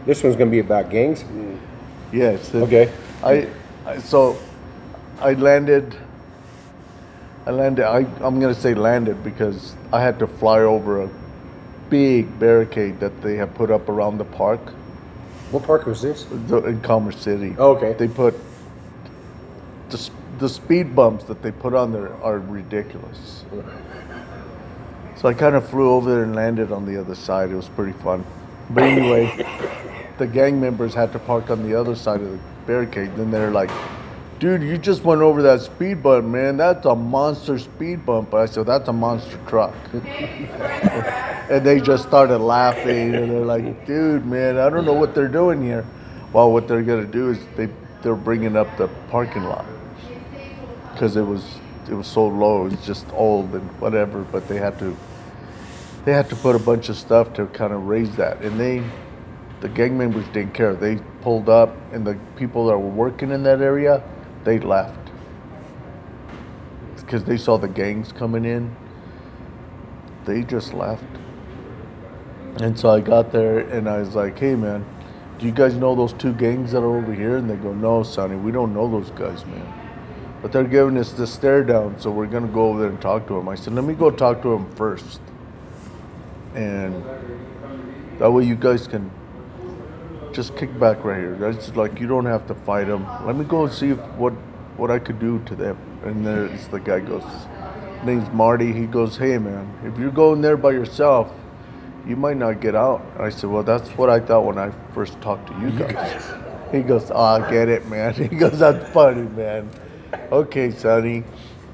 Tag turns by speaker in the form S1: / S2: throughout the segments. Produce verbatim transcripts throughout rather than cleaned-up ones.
S1: This one's gonna be about gangs.
S2: Yes.
S1: Okay.
S2: I, I so I landed. I landed. I, I'm gonna say landed because I had to fly over a big barricade that they have put up around the park
S1: What park was this?
S2: the- in Commerce City.
S1: Oh, okay.
S2: They put the s- the speed bumps that they put on there are ridiculous. So I kind of flew over there and landed on the other side. It was pretty fun. But anyway, the gang members had to park on the other side of the barricade. Then they're like, dude, you just went over that speed bump, man. That's a monster speed bump. I said, that's a monster truck. And they just started laughing. And they're like, dude, man, I don't know what they're doing here. Well, what they're going to do is they, they're bringing up the parking lot. Because it was it was so low. It's just old and whatever. But they had to they had to put a bunch of stuff to kind of raise that. And they, the gang members didn't care. They pulled up, and the people that were working in that area, they left because they saw the gangs coming in. They just left. And so I got there, and I was like, hey, man, do you guys know those two gangs that are over here? And they go, no, Sonny, we don't know those guys, man. But they're giving us the stare down, so we're going to go over there and talk to them. I said, let me go talk to them first. And that way you guys can just kick back right here. That's like, you don't have to fight them. Let me go see if, what what I could do to them. And there's the guy goes, his name's Marty. He goes, hey, man, if you're going there by yourself, you might not get out. I said, well, that's what I thought when I first talked to you guys. He goes, oh, I get it, man. He goes, that's funny, man. Okay, Sonny.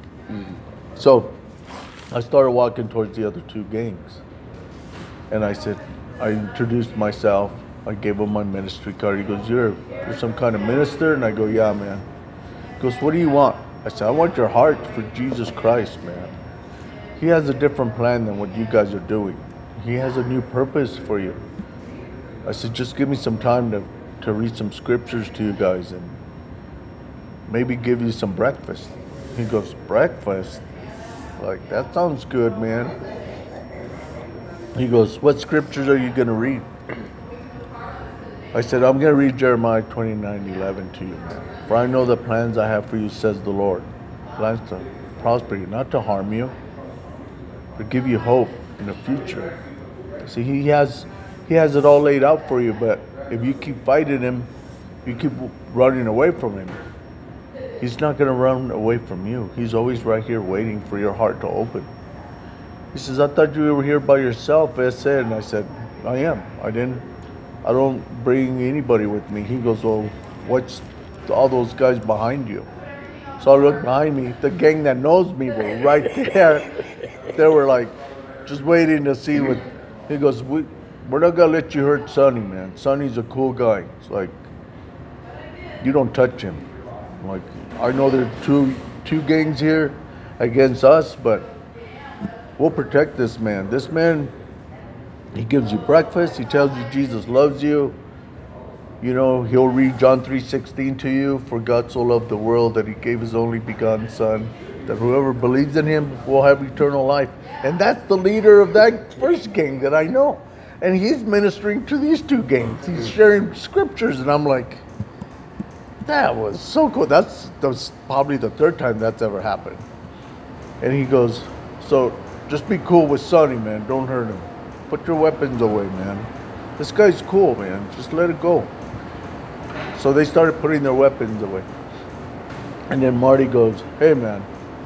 S2: So I started walking towards the other two gangs. And I said, I introduced myself. I gave him my ministry card. He goes, you're, you're some kind of minister? And I go, yeah, man. He goes, what do you want? I said, I want your heart for Jesus Christ, man. He has a different plan than what you guys are doing. He has a new purpose for you. I said, just give me some time to, to read some scriptures to you guys and maybe give you some breakfast. He goes, breakfast? Like, that sounds good, man. He goes, what scriptures are you going to read? I said, I'm going to read Jeremiah twenty-nine eleven to you, man. For I know the plans I have for you, says the Lord. Plans to prosper you, not to harm you, but give you hope in the future. See, he has, he has it all laid out for you, but if you keep fighting him, you keep running away from him, he's not going to run away from you. He's always right here waiting for your heart to open. He says, I thought you were here by yourself, I said. And I said, I am. I didn't, I don't bring anybody with me. He goes, well, what's all those guys behind you? So I looked behind me. The gang that knows me were right there. They were like, just waiting to see what, he goes, we, we're not going to let you hurt Sonny, man. Sonny's a cool guy. It's like, you don't touch him. I'm like, I know there are two, two gangs here against us, but we'll protect this man. This man, he gives you breakfast. He tells you Jesus loves you. You know, he'll read John three sixteen to you. For God so loved the world that he gave his only begotten son, that whoever believes in him will have eternal life. And that's the leader of that first gang that I know. And he's ministering to these two gangs. He's sharing scriptures. And I'm like, that was so cool. That's, that's probably the third time that's ever happened. And he goes, so just be cool with Sonny, man. Don't hurt him. Put your weapons away, man. This guy's cool, man. Just let it go. So they started putting their weapons away. And then Marty goes, hey, man,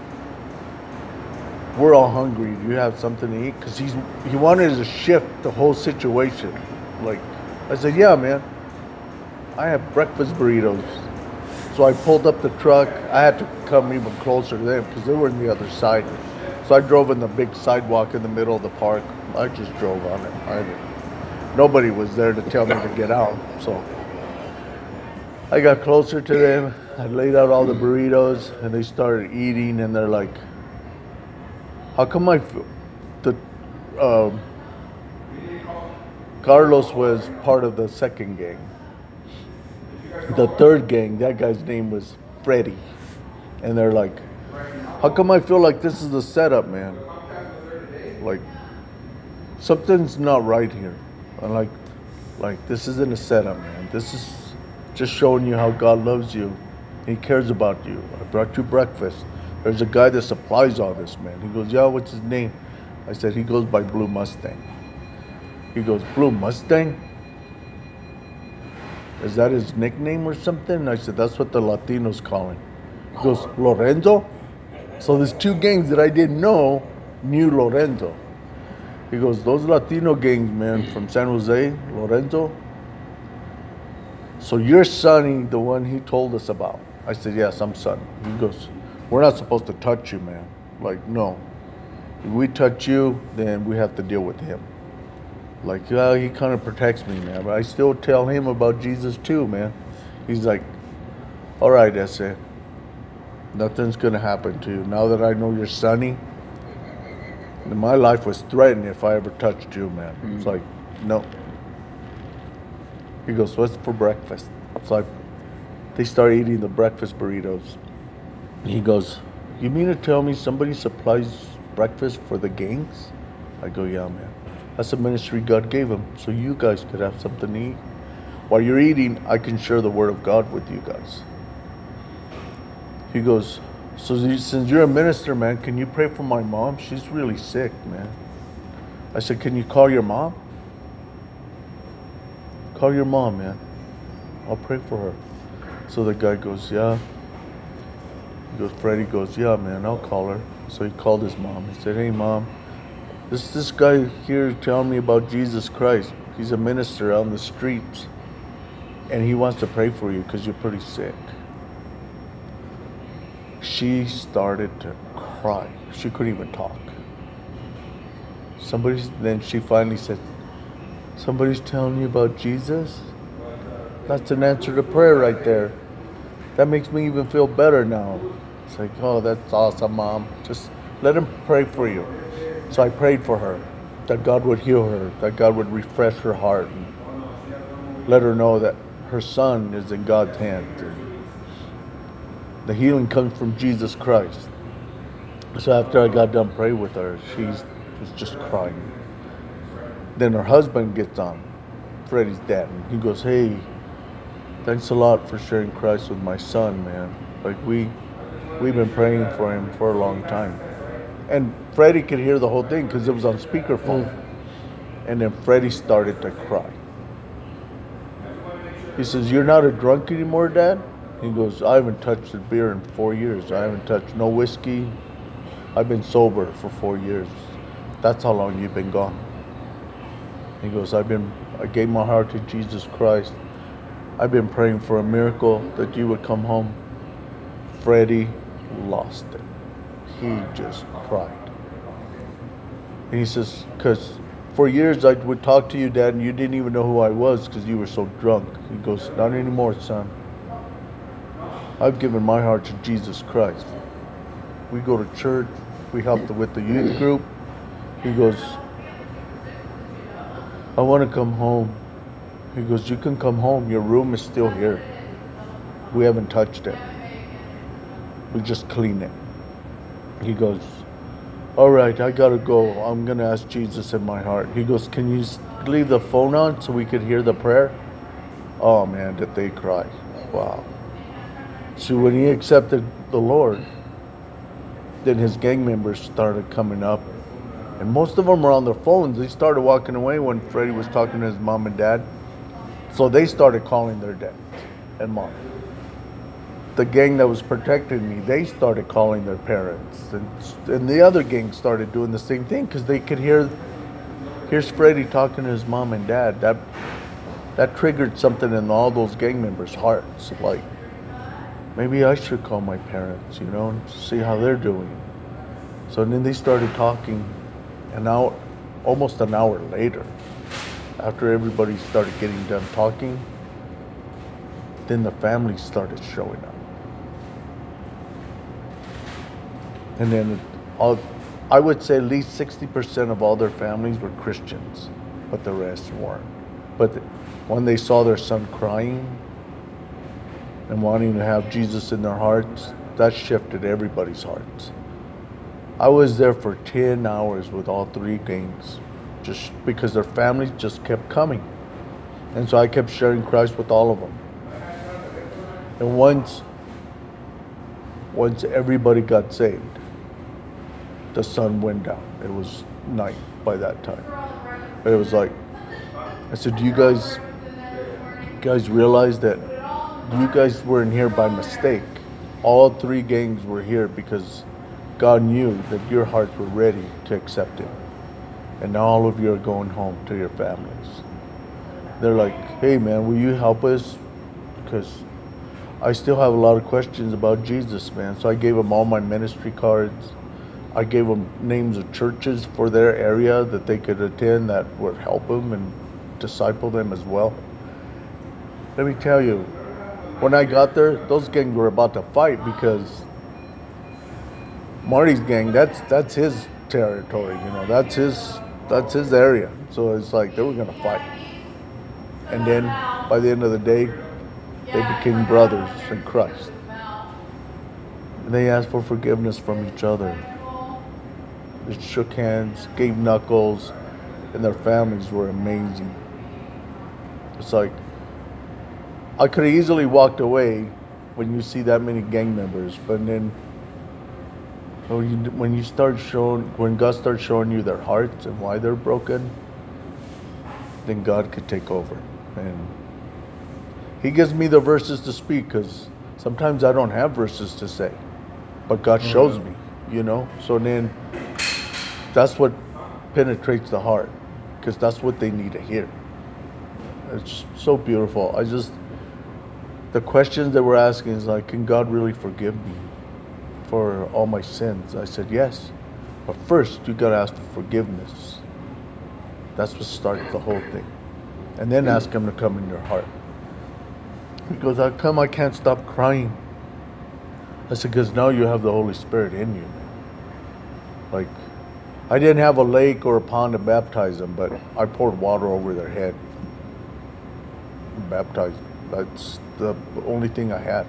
S2: we're all hungry. Do you have something to eat? Because he's he wanted to shift the whole situation. Like, I said, yeah, man. I have breakfast burritos. So I pulled up the truck. I had to come even closer to them because they were on the other side. So I drove in the big sidewalk in the middle of the park. I just drove on it. I didn't, nobody was there to tell me to get out. So I got closer to them. I laid out all the burritos, and they started eating. And they're like, "How come I feel?" The um, Carlos was part of the second gang. The third gang, that guy's name was Freddie. And they're like, how come I feel like this is the setup, man? Like, something's not right here. I'm like, Like, this isn't a setup, man. This is just showing you how God loves you. He cares about you. I brought you breakfast. There's a guy that supplies all this, man. He goes, yeah, what's his name? I said, he goes by Blue Mustang. He goes, Blue Mustang? Is that his nickname or something? And I said, that's what the Latinos call him. He goes, Lorenzo? So there's two gangs that I didn't know knew Lorenzo. He goes, those Latino gangs, man, from San Jose, Lorenzo. So you're Sonny, the one he told us about. I said, yes, I'm Sonny. He goes, we're not supposed to touch you, man. Like, no. If we touch you, then we have to deal with him. Like, yeah, he kind of protects me, man. But I still tell him about Jesus too, man. He's like, all right, that's it. Nothing's going to happen to you. Now that I know you're Sonny, my life was threatened if I ever touched you, man. Mm-hmm. It's like, no. He goes, what's for breakfast? It's like, they start eating the breakfast burritos. He goes, you mean to tell me somebody supplies breakfast for the gangs? I go, yeah, man. That's the ministry God gave him, so you guys could have something to eat. While you're eating, I can share the word of God with you guys. He goes, so since you're a minister, man, can you pray for my mom? She's really sick, man. I said, can you call your mom? Call your mom, man. I'll pray for her. So the guy goes, yeah. He goes, Freddie goes, yeah, man, I'll call her. So he called his mom. He said, hey, mom, this this guy here telling me about Jesus Christ. He's a minister out in the streets. And he wants to pray for you because you're pretty sick. She started to cry. She couldn't even talk. Somebody's, then she finally said, somebody's telling you about Jesus? That's an answer to prayer right there. That makes me even feel better now. It's like, oh, that's awesome, Mom. Just let him pray for you. So I prayed for her, that God would heal her, that God would refresh her heart, and let her know that her son is in God's hands. And the healing comes from Jesus Christ. So after I got done praying with her, she was just crying. Then her husband gets on, Freddie's dad, and he goes, hey, thanks a lot for sharing Christ with my son, man. Like, we, we've been praying for him for a long time. And Freddie could hear the whole thing because it was on speakerphone. Mm. And then Freddie started to cry. He says, you're not a drunk anymore, Dad? He goes, I haven't touched a beer in four years. I haven't touched no whiskey. I've been sober for four years. That's how long you've been gone. He goes, I've been, I gave my heart to Jesus Christ. I've been praying for a miracle that you would come home. Freddie lost it. He just cried. And he says, because for years I would talk to you, Dad, and you didn't even know who I was because you were so drunk. He goes, not anymore, son. I've given my heart to Jesus Christ. We go to church. We help with the youth group. He goes, I want to come home. He goes, you can come home. Your room is still here. We haven't touched it. We just clean it. He goes, all right, I got to go. I'm going to ask Jesus in my heart. He goes, can you leave the phone on so we could hear the prayer? Oh, man, did they cry. Wow. So when he accepted the Lord, then his gang members started coming up. And most of them were on their phones. They started walking away when Freddie was talking to his mom and dad. So they started calling their dad and mom. The gang that was protecting me, they started calling their parents. And, and the other gang started doing the same thing because they could hear, here's Freddie talking to his mom and dad. That, that triggered something in all those gang members' hearts. Like, maybe I should call my parents, you know, and see how they're doing. So then they started talking. An hour, almost an hour later, after everybody started getting done talking, then the families started showing up. And then all, I would say at least sixty percent of all their families were Christians, but the rest weren't. But when they saw their son crying and wanting to have Jesus in their hearts, that shifted everybody's hearts. I was there for ten hours with all three gangs, just because their families just kept coming. And so I kept sharing Christ with all of them. And once, once everybody got saved, the sun went down. It was night by that time. But it was like, I said, do you guys, you guys realize that you guys weren't here by mistake? All three gangs were here because God knew that your hearts were ready to accept Him. And now all of you are going home to your families. They're like, hey man, will you help us? Because I still have a lot of questions about Jesus, man. So I gave them all my ministry cards. I gave them names of churches for their area that they could attend that would help them and disciple them as well. Let me tell you, when I got there, those gangs were about to fight because Marty's gang, that's that's his territory, you know, that's his that's his area. So it's like they were gonna fight. And then by the end of the day, they became brothers in Christ. And they asked for forgiveness from each other. They shook hands, gave knuckles, and their families were amazing. It's like, I could have easily walked away when you see that many gang members, but then when you, when you start showing, when God starts showing you their hearts and why they're broken, then God could take over. And He gives me the verses to speak because sometimes I don't have verses to say, but God shows me, you know? So then that's what penetrates the heart because that's what they need to hear. It's just so beautiful. I just, the questions that we're asking is like, can God really forgive me for all my sins? I said, yes. But first, you got to ask for forgiveness. That's what starts the whole thing. And then ask Him to come in your heart. He goes, how come I can't stop crying? I said, because now you have the Holy Spirit in you, man. Like, I didn't have a lake or a pond to baptize them, but I poured water over their head and baptized them. That's the only thing I had.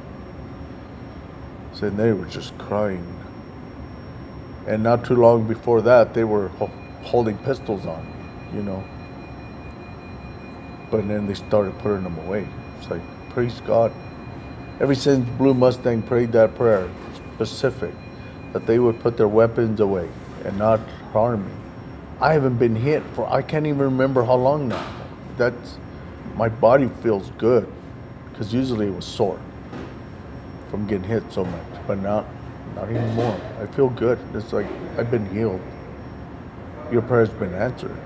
S2: So they were just crying. And not too long before that, they were ho- holding pistols on me, you know. But then they started putting them away. It's like, praise God. Ever since Blue Mustang prayed that prayer, specific, that they would put their weapons away and not harm me. I haven't been hit for, I can't even remember how long now. That's, my body feels good, because usually it was sore from getting hit so much, but not, not anymore. I feel good. It's like I've been healed. Your prayer's been answered.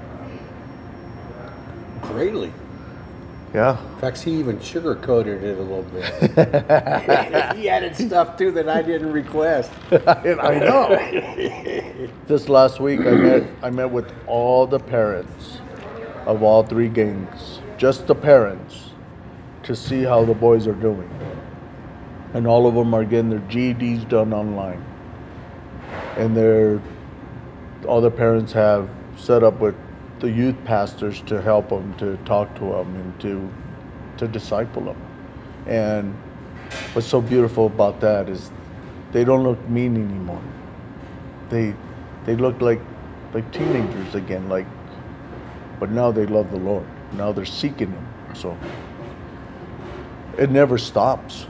S1: Greatly.
S2: Yeah.
S1: In fact, he even sugarcoated it a little bit. He added stuff too that I didn't request.
S2: I know. This last week, I met I met with all the parents of all three gangs, just the parents, to see how the boys are doing. And all of them are getting their G E Ds done online. And they're, all the parents have set up with the youth pastors to help them, to talk to them, and to to disciple them. And what's so beautiful about that is they don't look mean anymore. They they look like like teenagers again, like, but now they love the Lord. Now they're seeking Him. So it never stops.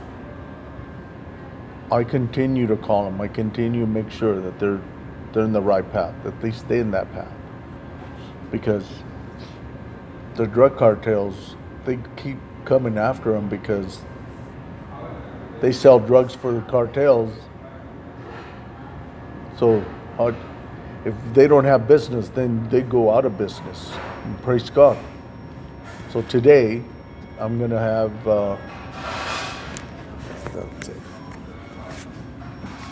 S2: I continue to call them. I continue to make sure that they're they're in the right path, that they stay in that path. Because the drug cartels, they keep coming after them because they sell drugs for the cartels. So uh, if they don't have business, then they go out of business. And praise God. So today, I'm going to have... Uh, that's it.